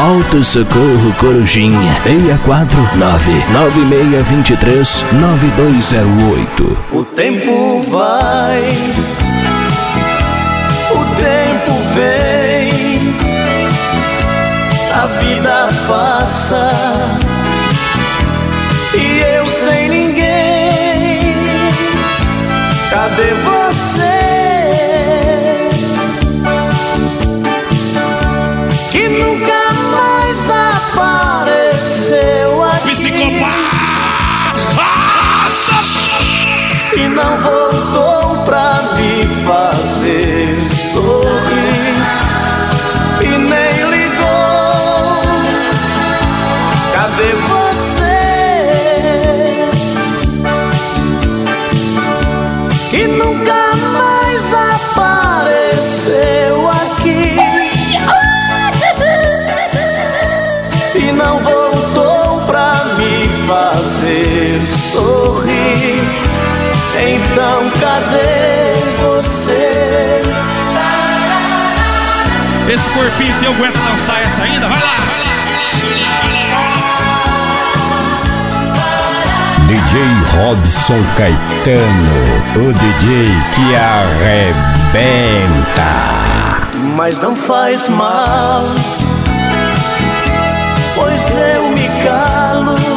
Auto Socorro Corujinha 649-9623-9208. O tempo vai, o tempo vem, a vida passa e eu sem ninguém. Cadê você? Que nunca mais apareceu aqui. Psicopata! E não voltou pra me fazer sorrir. E nem ligou. Cadê você? Que nunca mais apareceu aqui. E não voltou pra me fazer sorrir. Então cadê você? Esse corpinho teu aguenta dançar essa ainda? Vai lá, vai lá, DJ Robson Caetano, o DJ que arrebenta. Mas não faz mal, pois eu me calo.